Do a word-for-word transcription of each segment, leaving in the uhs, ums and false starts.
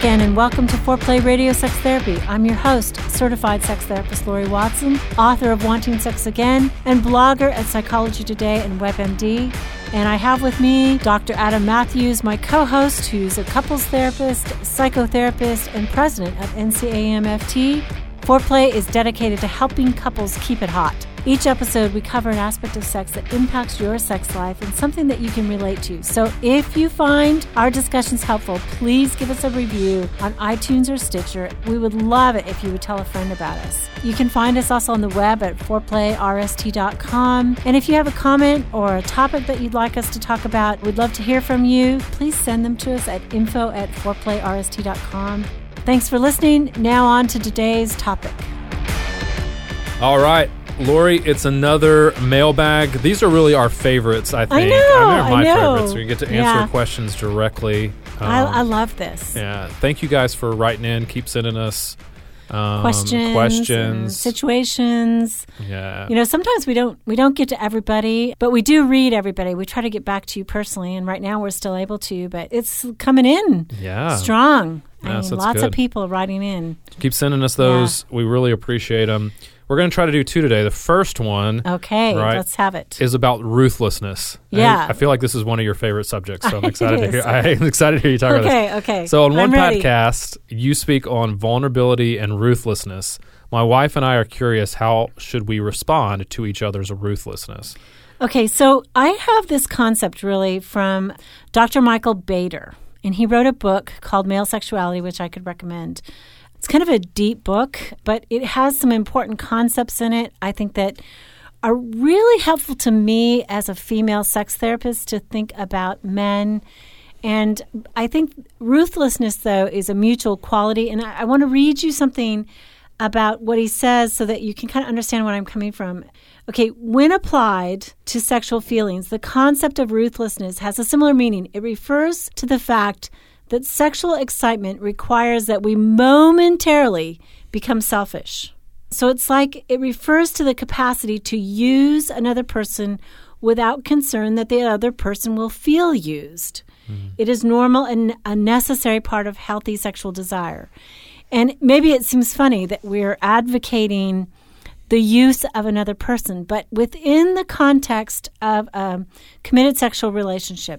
again, and welcome to Foreplay Radio Sex Therapy. I'm your host, certified sex therapist Lori Watson, author of Wanting Sex Again, and blogger at Psychology Today and WebMD. And I have with me Doctor Adam Matthews, my co-host, who's a couples therapist, psychotherapist, and president of N C A M F T. Foreplay is dedicated to helping couples keep it hot. Each episode, we cover an aspect of sex that impacts your sex life and something that you can relate to. So if you find our discussions helpful, please give us a review on iTunes or Stitcher. We would love it if you would tell a friend about us. You can find us also on the web at foreplay r s t dot com. And if you have a comment or a topic that you'd like us to talk about, we'd love to hear from you. Please send them to us at info at foreplay r s t dot com. Thanks for listening. Now on to today's topic. All right. Lori, it's another mailbag. These are really our favorites, I think. I know, I mean, my I know. favorites. We get to answer Yeah. questions directly. Um, I, I love this. Yeah. Thank you guys for writing in. Keep sending us um, questions, and questions. situations. Yeah. You know, sometimes we don't we don't get to everybody, but we do read everybody. We try to get back to you personally, and right now we're still able to, but it's coming in Yeah. strong. I Yes, mean, that's lots good. of people writing in. Keep sending us those. We really appreciate them. We're going to try to do two today. The first one Okay, right, let's have it. is about ruthlessness. Yeah. I, I feel like this is one of your favorite subjects, so I'm It excited to is. hear. I'm excited to hear you talk about this. Okay, okay. So on one I'm ready. podcast, you speak on vulnerability and ruthlessness. My wife and I are curious, how should we respond to each other's ruthlessness? Okay, so I have this concept really from Doctor Michael Bader, and he wrote a book called Male Sexuality, which I could recommend. It's kind of a deep book, but it has some important concepts in it, I think, that are really helpful to me as a female sex therapist to think about men. And I think ruthlessness, though, is a mutual quality. And I, I want to read you something about what he says so that you can kind of understand where I'm coming from. Okay, when applied to sexual feelings, the concept of ruthlessness has a similar meaning. It refers to the fact that sexual excitement requires that we momentarily become selfish. So it's like it refers to the capacity to use another person without concern that the other person will feel used. Mm-hmm. It is normal and a necessary part of healthy sexual desire. And maybe it seems funny that we're advocating the use of another person, but within the context of a committed sexual relationship,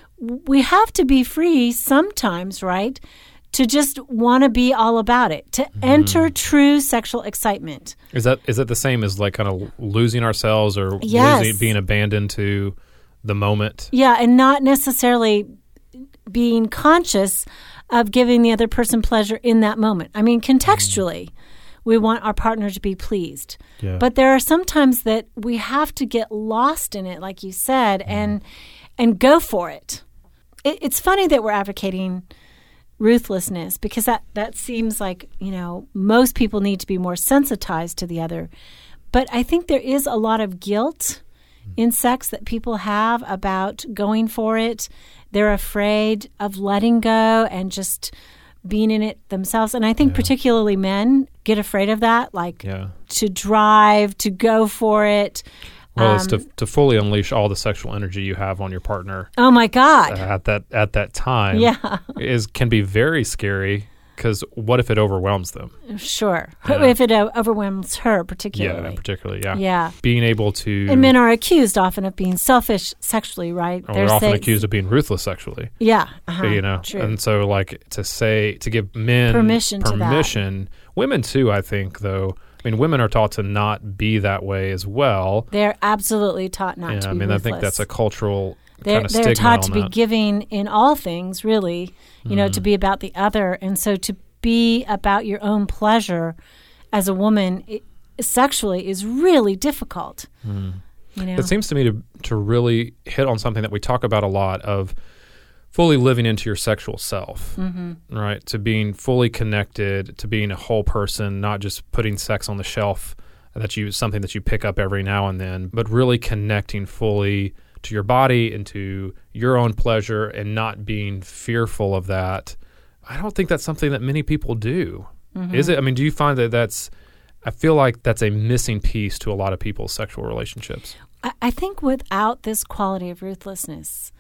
we have to be free sometimes, right, to just want to be all about it, to mm. enter true sexual excitement. Is that is that the same as like kind of losing ourselves or yes. losing, being abandoned to the moment? Yeah, and not necessarily being conscious of giving the other person pleasure in that moment. I mean, contextually, mm. we want our partner to be pleased. Yeah. But there are some times that we have to get lost in it, like you said, mm. and and go for it. it. It's funny that we're advocating ruthlessness because that, that seems like, you know, most people need to be more sensitized to the other. But I think there is a lot of guilt in sex that people have about going for it. They're afraid of letting go and just being in it themselves. And I think yeah. particularly men get afraid of that, like yeah. to drive, to go for it. Well, um, it's to to fully unleash all the sexual energy you have on your partner. Oh my God! At that at that time, yeah, is can be very scary because what if it overwhelms them? Sure, Yeah. if it uh, overwhelms her particularly. Yeah, particularly. Yeah, yeah. Being able to and men are accused often of being selfish sexually, right? Or they're often say, accused of being ruthless sexually. Yeah, uh-huh, you know, true. And so like to say to give men permission, permission, to that. Women too. I think though. I mean, women are taught to not be that way as well. They're absolutely taught not yeah, to be I mean, ruthless. I think that's a cultural they're, kind of they're stigma taught on to be that. giving in all things, really, you mm. know, to be about the other. And so to be about your own pleasure as a woman it, sexually is really difficult. Mm. You know? It seems to me to to really hit on something that we talk about a lot of fully living into your sexual self, mm-hmm. right? To being fully connected, to being a whole person, not just putting sex on the shelf that you something that you pick up every now and then, but really connecting fully to your body and to your own pleasure and not being fearful of that. I don't think that's something that many people do. Mm-hmm. Is it? I mean, do you find that that's, I feel like that's a missing piece to a lot of people's sexual relationships. I, I think without this quality of ruthlessness,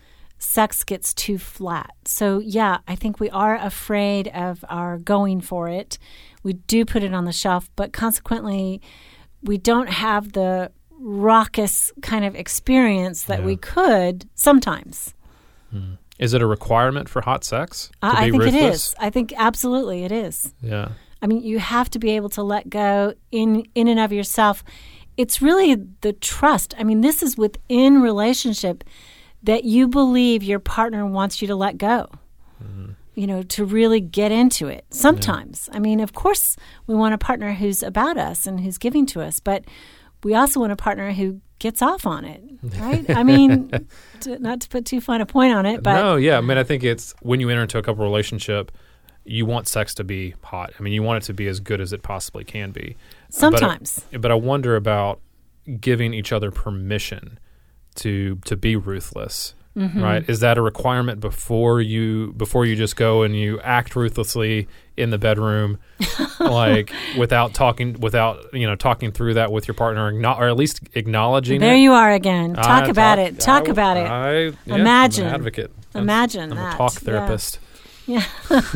sex gets too flat. So, yeah, I think we are afraid of our going for it. We do put it on the shelf, but consequently, we don't have the raucous kind of experience that Yeah. we could sometimes. Hmm. Is it a requirement for hot sex to I, be I think ruthless? it is. I think absolutely it is. Yeah. I mean, you have to be able to let go in in and of yourself. It's really the trust. I mean, this is within relationship that you believe your partner wants you to let go. Mm-hmm. You know, to really get into it. Sometimes. Yeah. I mean, of course, we want a partner who's about us and who's giving to us, but we also want a partner who gets off on it, right? I mean, to, not to put too fine a point on it, but... No, yeah. I mean, I think it's when you enter into a couple relationship, you want sex to be hot. I mean, you want it to be as good as it possibly can be. Sometimes. But I, but I wonder about giving each other permission to to be ruthless, mm-hmm. right? Is that a requirement before you before you just go and you act ruthlessly in the bedroom, like without talking, without you know talking through that with your partner, or at least acknowledging there it? There you are again. Talk I about talk, it. Talk I, about it. I, yeah, Imagine. I'm an advocate. Imagine I'm, I'm that. a talk therapist. Yeah. Yeah,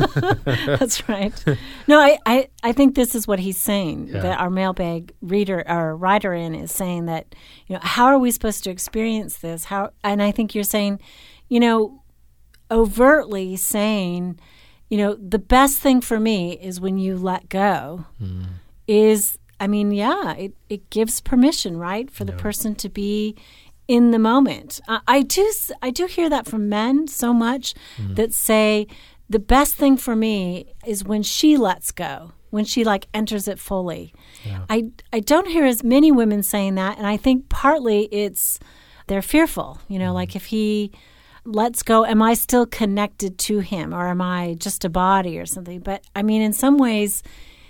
that's right. No, I, I, I think this is what he's saying, yeah. that our mailbag reader or writer in is saying that, you know, how are we supposed to experience this? How? And I think you're saying, you know, overtly saying, you know, the best thing for me is when you let go mm. is, I mean, yeah, it, it gives permission, right, for the yeah. person to be in the moment. Uh, I do I do hear that from men so much mm. that say, the best thing for me is when she lets go, when she like enters it fully. Yeah. I I don't hear as many women saying that, and I think partly it's they're fearful. You know, mm. like if he lets go, am I still connected to him, or am I just a body or something? But I mean, in some ways,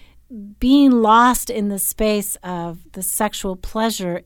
being lost in the space of the sexual pleasure,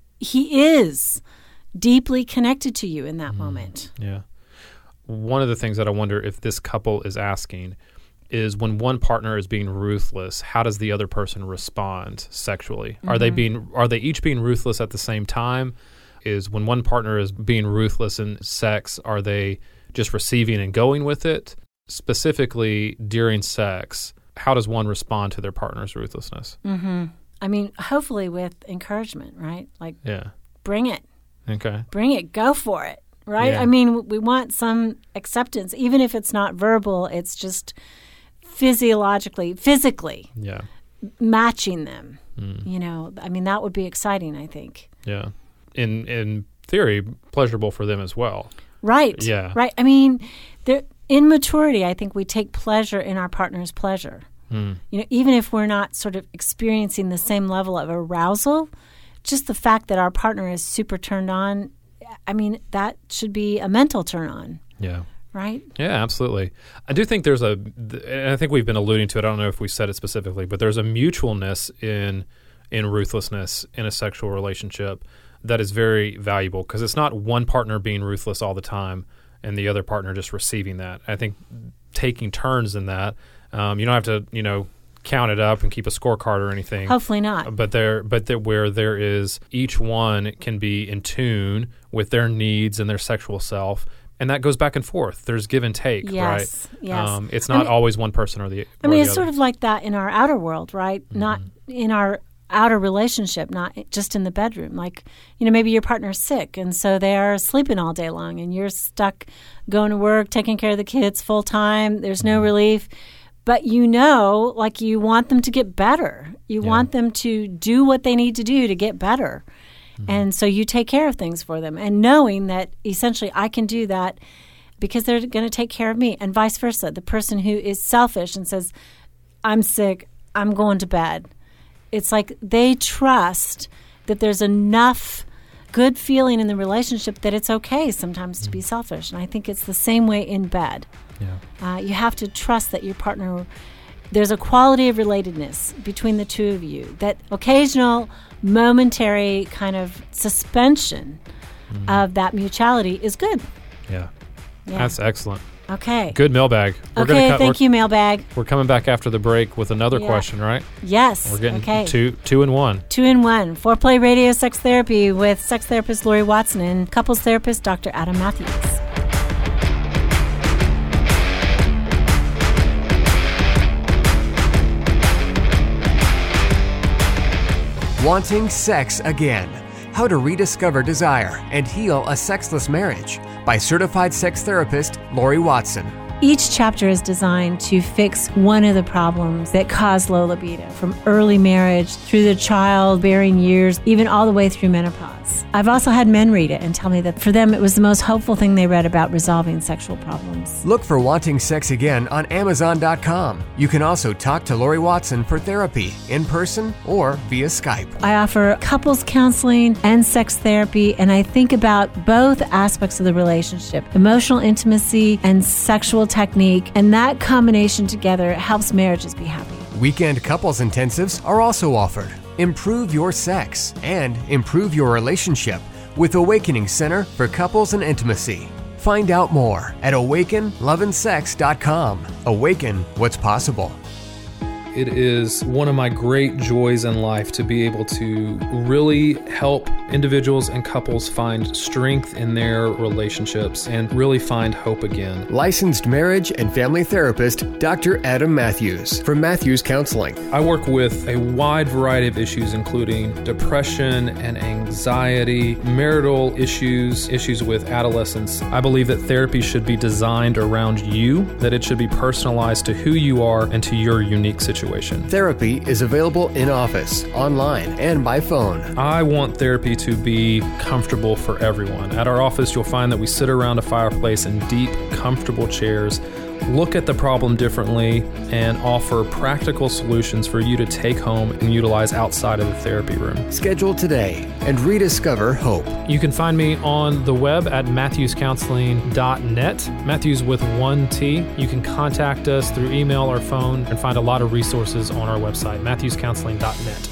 he is deeply connected to you in that mm. moment. Yeah. One of the things that I wonder if this couple is asking is when one partner is being ruthless, how does the other person respond sexually? Mm-hmm. Are they being are they each being ruthless at the same time? Is when one partner is being ruthless in sex, are they just receiving and going with it? Specifically during sex, how does one respond to their partner's ruthlessness? Mm-hmm. I mean, hopefully with encouragement, right? Like, yeah. bring it. Okay. Bring it. Go for it. Right? Yeah. I mean, we want some acceptance, even if it's not verbal, it's just physiologically, physically yeah. matching them. Mm. You know, I mean, that would be exciting, I think. Yeah. In in theory, pleasurable for them as well. Right. Yeah. Right. I mean, there, in maturity, I think we take pleasure in our partner's pleasure. Mm. You know, even if we're not sort of experiencing the same level of arousal, just the fact that our partner is super turned on, I mean, that should be a mental turn on. Yeah. Right? Yeah, absolutely. I do think there's a, and I think we've been alluding to it, I don't know if we said it specifically, but there's a mutualness in in ruthlessness in a sexual relationship that is very valuable, because it's not one partner being ruthless all the time and the other partner just receiving that. I think taking turns in that, um, you don't have to, you know, count it up and keep a scorecard or anything. Hopefully not. But there, but there, where there is, each one can be in tune with their needs and their sexual self, and that goes back and forth. There's give and take, yes, right? Yes, um, it's not I mean, always one person or the. I mean, or it's the sort other. of like that in our outer world, right? Mm-hmm. Not in our outer relationship, not just in the bedroom. Like, you know, maybe your partner's sick, and so they are sleeping all day long, and you're stuck going to work, taking care of the kids full time. There's no mm-hmm. relief. But you know, like, you want them to get better. You yeah. want them to do what they need to do to get better. Mm-hmm. And so you take care of things for them. And knowing that essentially I can do that because they're going to take care of me, and vice versa. The person who is selfish and says, I'm sick, I'm going to bed. It's like they trust that there's enough good feeling in the relationship that it's okay sometimes mm-hmm. to be selfish. And I think it's the same way in bed. Yeah. Uh, you have to trust that your partner, there's a quality of relatedness between the two of you, that occasional momentary kind of suspension mm. of that mutuality is good. Yeah. yeah. That's excellent. Okay. Good mailbag. We're okay, gonna cut, thank you, mailbag. We're coming back after the break with another yeah. question, right? Yes. We're getting okay. two, two in one. Two in one. Foreplay Radio Sex Therapy with sex therapist Lori Watson and couples therapist Doctor Adam Matthews. Wanting Sex Again: How to Rediscover Desire and Heal a Sexless Marriage by certified sex therapist Lori Watson. Each chapter is designed to fix one of the problems that cause low libido, from early marriage through the childbearing years, even all the way through menopause. I've also had men read it and tell me that for them it was the most hopeful thing they read about resolving sexual problems. Look for Wanting Sex Again on Amazon dot com. You can also talk to Lori Watson for therapy in person or via Skype. I offer couples counseling and sex therapy, and I think about both aspects of the relationship, emotional intimacy and sexual technique, and that combination together helps marriages be happy. Weekend couples intensives are also offered. Improve your sex and improve your relationship with Awakening Center for Couples and Intimacy. Find out more at awaken love and sex dot com. Awaken what's possible. It is one of my great joys in life to be able to really help individuals and couples find strength in their relationships and really find hope again. Licensed marriage and family therapist Doctor Adam Matthews from Matthews Counseling. I work with a wide variety of issues, including depression and anxiety, marital issues, issues with adolescence. I believe that therapy should be designed around you, that it should be personalized to who you are and to your unique situation. Therapy is available in office, online, and by phone. I want therapy to be comfortable for everyone. At our office, you'll find that we sit around a fireplace in deep, comfortable chairs, look at the problem differently, and offer practical solutions for you to take home and utilize outside of the therapy room. Schedule today and rediscover hope. You can find me on the web at matthews counseling dot net, Matthews with one T. You can contact us through email or phone and find a lot of resources on our website, matthews counseling dot net.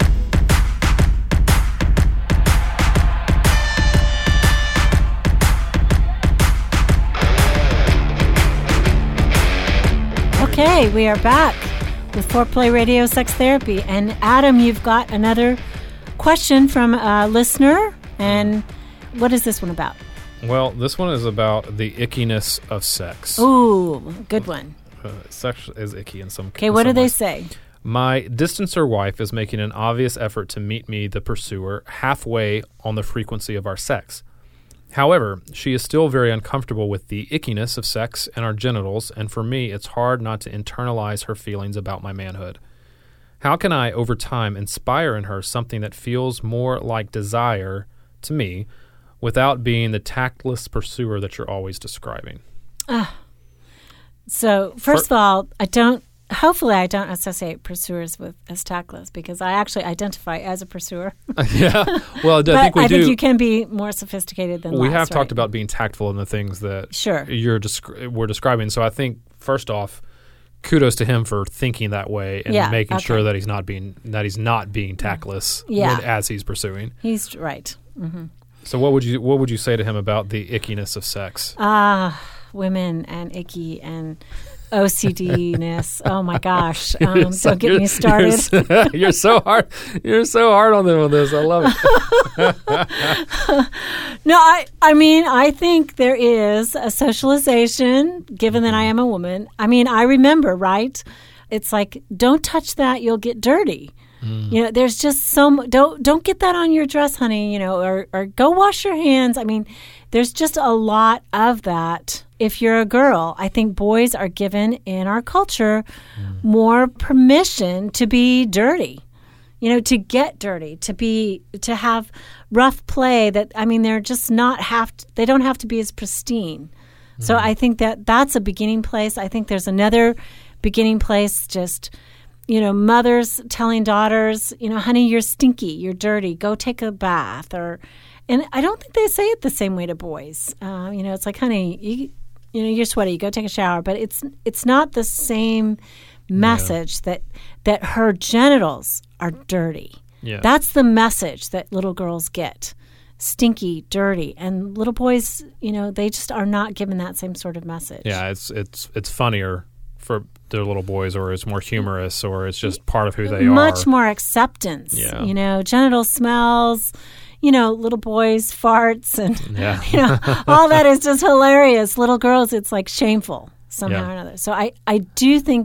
Okay, we are back with Foreplay Radio Sex Therapy. And Adam, you've got another question from a listener. And what is this one about? Well, this one is about the ickiness of sex. Ooh, good one. Uh, sex is icky in some cases. Okay, what do they say? My distancer wife is making an obvious effort to meet me, the pursuer, halfway on the frequency of our sex. However, she is still very uncomfortable with the ickiness of sex and our genitals, and for me, it's hard not to internalize her feelings about my manhood. How can I, over time, inspire in her something that feels more like desire to me without being the tactless pursuer that you're always describing? Ah. So, first for, of all, I don't, hopefully I don't associate pursuers with as tactless, because I actually identify as a pursuer. Yeah. Well, I but think we I do. I think you can be more sophisticated than We less, have right? talked about being tactful in the things that sure. you're descri- we're describing. So I think, first off, kudos to him for thinking that way and yeah, making okay. sure that he's not being that he's not being tactless yeah. with, as he's pursuing. He's right. Mm-hmm. So what would you what would you say to him about the ickiness of sex? Ah, uh, women and icky and O C D-ness. Oh my gosh! Um, so, don't get me started. You're so, you're so hard. You're so hard on them on this. I love it. No, I. I mean, I think there is a socialization. Given that I am a woman, I mean, I remember, right? It's like, don't touch that; you'll get dirty. Mm. You know, there's just some. Don't don't get that on your dress, honey. You know, or or go wash your hands. I mean, there's just a lot of that. If you're a girl, I think boys are given in our culture mm. more permission to be dirty, you know, to get dirty, to be, to have rough play that, I mean, they're just not have to, they don't have to be as pristine. Mm. So I think that that's a beginning place. I think there's another beginning place, just, you know, mothers telling daughters, you know, honey, you're stinky, you're dirty, go take a bath. Or, and I don't think they say it the same way to boys. Uh, you know, it's like, honey, you, You know, you're sweaty, go take a shower. But it's it's not the same message yeah. that that her genitals are dirty. Yeah. That's the message that little girls get. Stinky, dirty. And little boys, you know, they just are not given that same sort of message. Yeah, it's it's it's funnier for their little boys, or it's more humorous, or it's just part of who they Much are. Much more acceptance. Yeah. You know, genital smells, you know, little boys, farts, and, yeah. you know, all that is just hilarious. Little girls, it's like shameful somehow yeah. or another. So I, I do think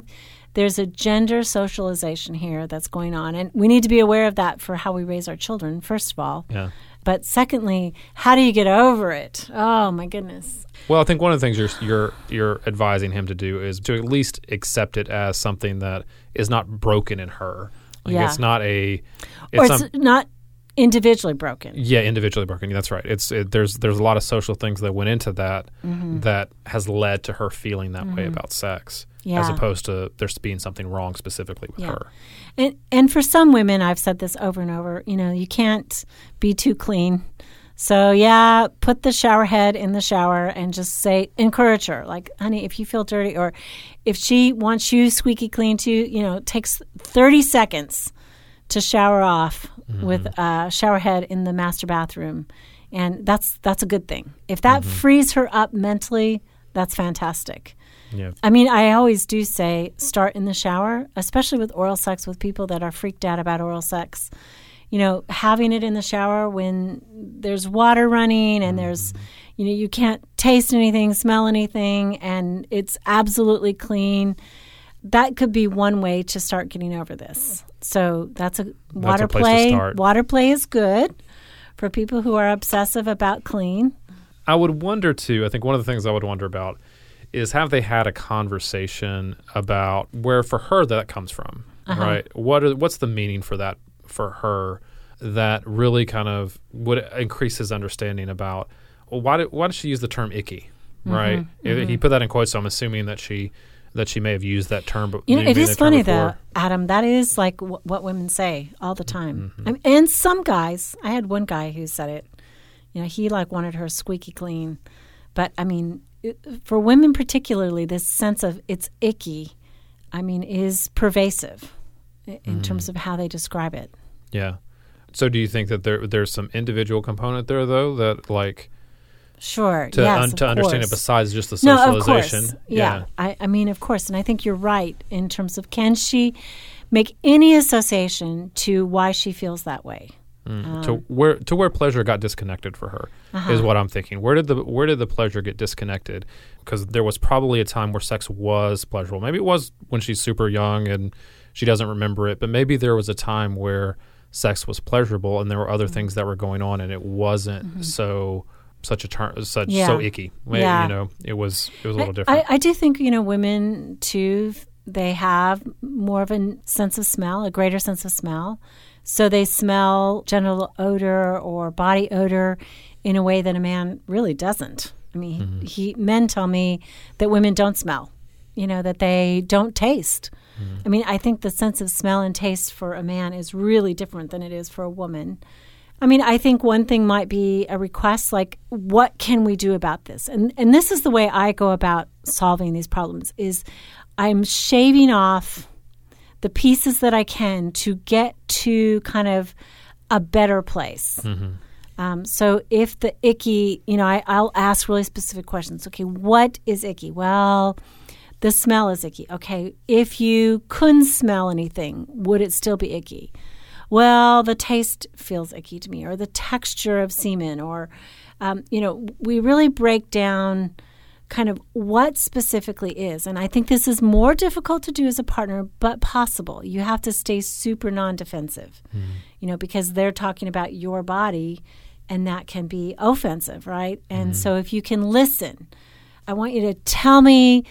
there's a gender socialization here that's going on. And we need to be aware of that for how we raise our children, first of all. Yeah. But secondly, how do you get over it? Oh, my goodness. Well, I think one of the things you're you're you're advising him to do is to at least accept it as something that is not broken in her. Like yeah. it's not a it's or it's some, not individually broken. Yeah, individually broken. That's right. It's it, there's there's a lot of social things that went into that mm-hmm. that has led to her feeling that mm-hmm. way about sex, yeah. as opposed to there's being something wrong specifically with yeah. her. And and for some women, I've said this over and over, you know, you can't be too clean. So, yeah, put the shower head in the shower and just say, encourage her. Like, honey, if you feel dirty, or if she wants you squeaky clean too, you know, it takes thirty seconds to shower off mm-hmm. with a shower head in the master bathroom. And that's that's a good thing. If that mm-hmm. frees her up mentally, that's fantastic. Yeah. I mean, I always do say start in the shower, especially with oral sex with people that are freaked out about oral sex. You know, having it in the shower when there's water running and mm-hmm. there's, you know, you can't taste anything, smell anything, and it's absolutely clean. That could be one way to start getting over this. So that's a water that's a place play. to start. Water play is good for people who are obsessive about clean. I would wonder too, I think one of the things I would wonder about is have they had a conversation about where for her that comes from, uh-huh. right? What are, what's the meaning for that for her that really kind of would increase his understanding about, well, why did why did she use the term icky, right? Mm-hmm, mm-hmm. He put that in quotes, so I'm assuming that she that she may have used that term. But you know, it is funny though, before. Adam. That is like w- what women say all the time, mm-hmm. I mean, and some guys. I had one guy who said it. You know, he like wanted her squeaky clean, but I mean, it, for women particularly, this sense of it's icky, I mean, is pervasive in mm-hmm. terms of how they describe it. Yeah. So do you think that there there's some individual component there, though, that like sure to, yes, un, to understand course. it besides just the socialization? socialization? No, of course. Yeah, yeah. I, I mean, of course. And I think you're right in terms of can she make any association to why she feels that way? Mm. Um, to where to where pleasure got disconnected for her uh-huh. is what I'm thinking. Where did the where did the pleasure get disconnected? Because there was probably a time where sex was pleasurable. Maybe it was when she's super young and she doesn't remember it, but maybe there was a time where sex was pleasurable and there were other mm-hmm. things that were going on and it wasn't mm-hmm. so such a term such yeah. so icky. Yeah. You know, it was it was a little I, different. I, I do think, you know, women too, they have more of a sense of smell, a greater sense of smell. So they smell genital odor or body odor in a way that a man really doesn't. I mean, mm-hmm. he men tell me that women don't smell, you know, that they don't taste. Mm-hmm. I mean, I think the sense of smell and taste for a man is really different than it is for a woman. I mean, I think one thing might be a request like, what can we do about this? And and this is the way I go about solving these problems is I'm shaving off the pieces that I can to get to kind of a better place. Mm-hmm. Um, so if the icky, you know, I, I'll ask really specific questions. Okay, what is icky? Well, the smell is icky. Okay, if you couldn't smell anything, would it still be icky? Well, the taste feels icky to me, or the texture of semen, or, um, you know, we really break down kind of what specifically is. And I think this is more difficult to do as a partner, but possible. You have to stay super non-defensive, mm. you know, because they're talking about your body and that can be offensive, right? And mm. so if you can listen, I want you to tell me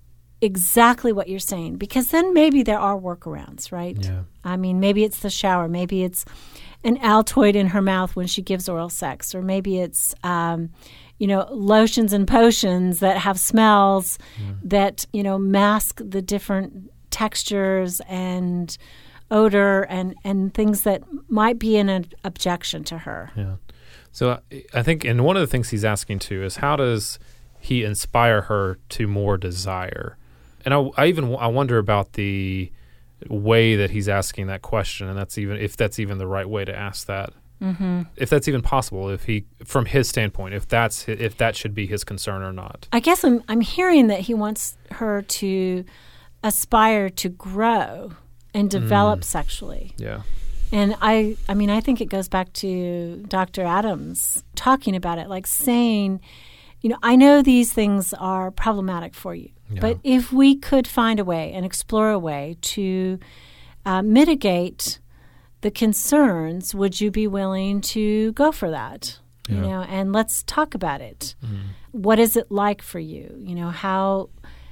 exactly what you're saying, because then maybe there are workarounds, right? Yeah. I mean, maybe it's the shower. Maybe it's an Altoid in her mouth when she gives oral sex, or maybe it's, um, you know, lotions and potions that have smells mm. that, you know, mask the different textures and odor and, and things that might be an an objection to her. Yeah. So I think, and one of the things he's asking too is how does he inspire her to more desire? And I, I even I wonder about the way that he's asking that question, and that's even if that's even the right way to ask that. Mm-hmm. If that's even possible, if he, from his standpoint, if that's if that should be his concern or not. I guess I'm I'm hearing that he wants her to aspire to grow and develop mm. sexually. Yeah. And I I mean I think it goes back to Doctor Adams talking about it, like saying, you know, I know these things are problematic for you. Yeah. But if we could find a way and explore a way to uh, mitigate the concerns, would you be willing to go for that? Yeah. You know, and let's talk about it. Mm-hmm. What is it like for you? You know, how,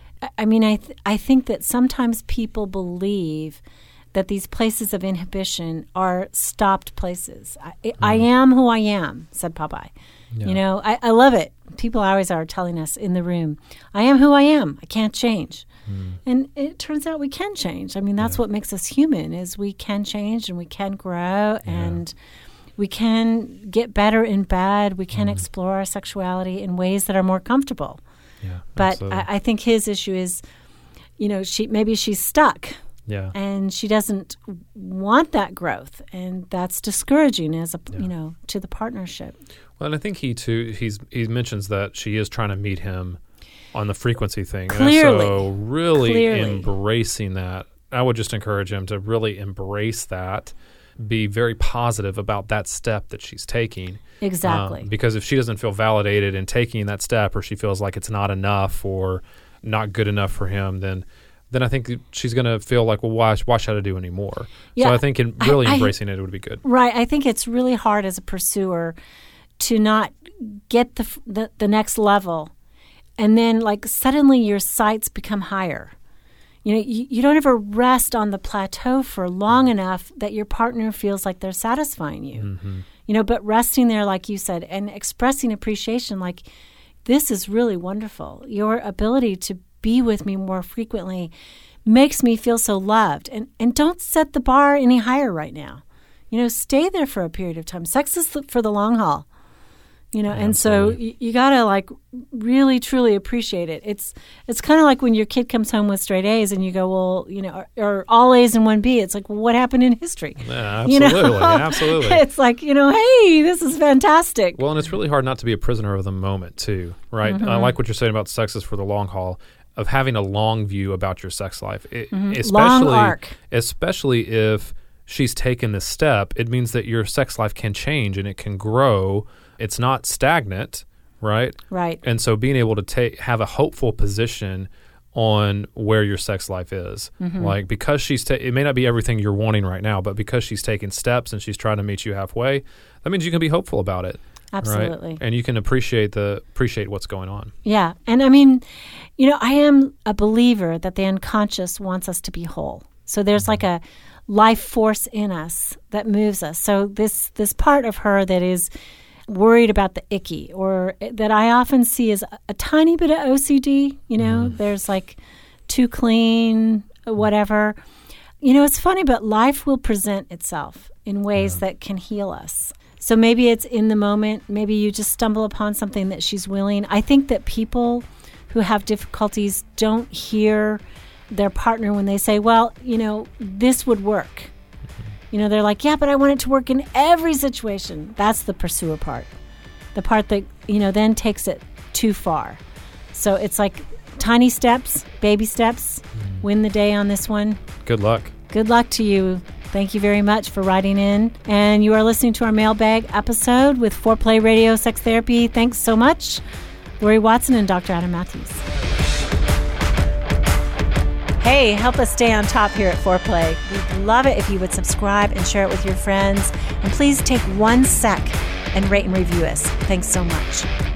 I mean, I, th- I think that sometimes people believe that these places of inhibition are stopped places. I, mm-hmm. I am who I am, said Popeye. Yeah. You know, I, I love it. People always are telling us in the room, I am who I am. I can't change. Mm. And it turns out we can change. I mean, that's yeah. what makes us human, is we can change and we can grow yeah. and we can get better in bed. We can mm. explore our sexuality in ways that are more comfortable. Yeah, but I, I think his issue is, you know, she maybe she's stuck. Yeah. And she doesn't want that growth, and that's discouraging as a yeah. you know, to the partnership. Well, and I think he too he's he mentions that she is trying to meet him on the frequency thing. Clearly. And so really Clearly. embracing that. I would just encourage him to really embrace that, be very positive about that step that she's taking. Exactly. Um, because if she doesn't feel validated in taking that step, or she feels like it's not enough or not good enough for him, then then I think she's going to feel like, well, why, why should I do any more? Yeah, so I think in really I, I, embracing it would be good. Right. I think it's really hard as a pursuer to not get the, the the next level, and then like suddenly your sights become higher. You know, you, you don't ever rest on the plateau for long enough that your partner feels like they're satisfying you. Mm-hmm. You know, but resting there, like you said, and expressing appreciation, like, this is really wonderful. Your ability to be with me more frequently makes me feel so loved. And and don't set the bar any higher right now. You know, stay there for a period of time. Sex is for the long haul. You know, yeah, and so you, you got to like really, truly appreciate it. It's it's kind of like when your kid comes home with straight A's and you go, well, you know, or, or all A's and one B. It's like, well, what happened in history? Yeah, absolutely, you know? absolutely. It's like, you know, hey, this is fantastic. Well, and it's really hard not to be a prisoner of the moment too, right? Mm-hmm. I like what you're saying about sex is for the long haul, of having a long view about your sex life, it, mm-hmm. especially long arc. especially if she's taken this step. It means that your sex life can change and it can grow. It's not stagnant, right? Right. And so being able to take have a hopeful position on where your sex life is, mm-hmm. like because she's ta- it may not be everything you're wanting right now, but because she's taking steps and she's trying to meet you halfway, that means you can be hopeful about it. Absolutely. Right? And you can appreciate the appreciate what's going on. Yeah. And I mean, you know, I am a believer that the unconscious wants us to be whole. So there's mm-hmm. like a life force in us that moves us. So this this part of her that is worried about the icky, or that I often see as a, a tiny bit of O C D, you know, mm. there's like too clean, whatever. You know, it's funny, but life will present itself in ways yeah. that can heal us. So maybe it's in the moment. Maybe you just stumble upon something that she's willing. I think that people who have difficulties don't hear their partner when they say, well, you know, this would work. You know, they're like, yeah, but I want it to work in every situation. That's the pursuer part. The part that, you know, then takes it too far. So it's like tiny steps, baby steps, mm. win the day on this one. Good luck. Good luck to you. Thank you very much for writing in. And you are listening to our mailbag episode with Foreplay Radio Sex Therapy. Thanks so much, Lori Watson and Doctor Adam Matthews. Hey, help us stay on top here at Foreplay. We'd love it if you would subscribe and share it with your friends. And please take one sec and rate and review us. Thanks so much.